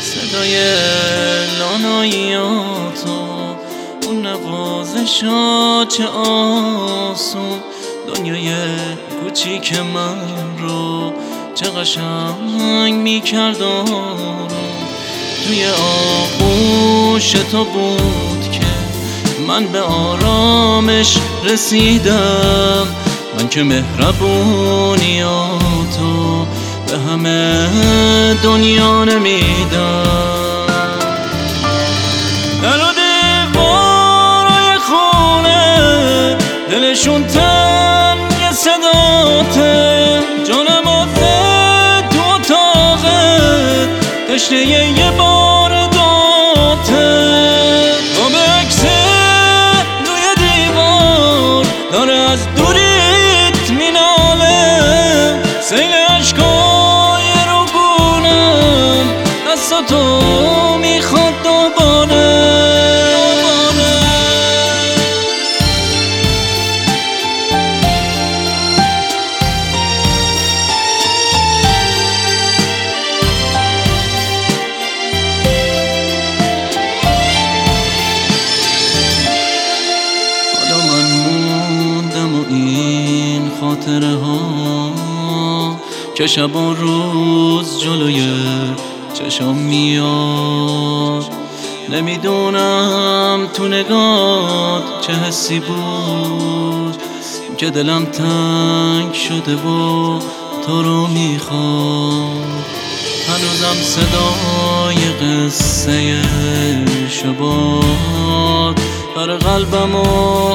صدای لاناییاتو، اون نوازشات چه آسون، دنیای کوچیک من رو چه قشنگ میکرد آروم. توی آغوش تو بود که من به آرامش رسیدم، من که مهربونیاتو به همه دنیا نمیدم. در و دیوارای خونه دلشون تنگ صداته، جانم آزه تو اتاقت تشنه یه بار داته. با به عکس روی دیوار داره از دوریت میناله، سیل عشقای رو گونم دستاتو میخواد دوباره. خاطره ها که شب و روز جلوی چشم میاد، نمیدونم تو نگات چه حسی بود که دلم تنگ شده و تو رو میخواد. هنوزم صدای قصه شبات بر قلبم و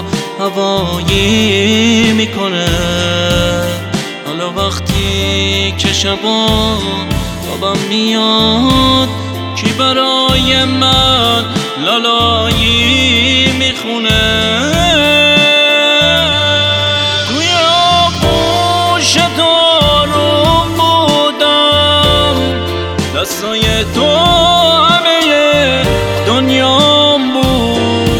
هوایی میکنه. حالا وقتی که شبا خوابم میاد، کی برای من لالایی میخونه. توی آغوش تو آروم بودم، دستای تو همه دنیام بود.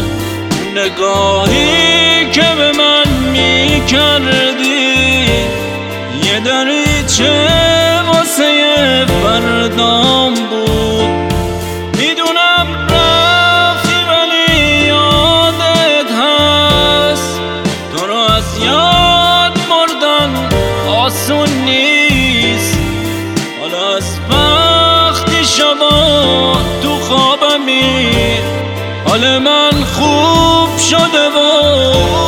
نگاهی که به من میکردی یه دریچه واسه فردام بود. میدونم رفتی ولی یادت هست، تو رو از یاد بردن آسون نیست. حالا از وقتی شبا تو خوابمی حال من خوب شده و